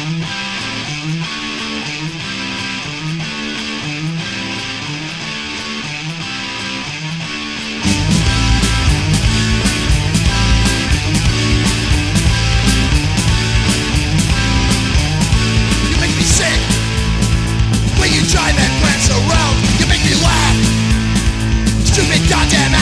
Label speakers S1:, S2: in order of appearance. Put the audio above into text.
S1: Drive and prance around, you make me laugh. Stupid goddamn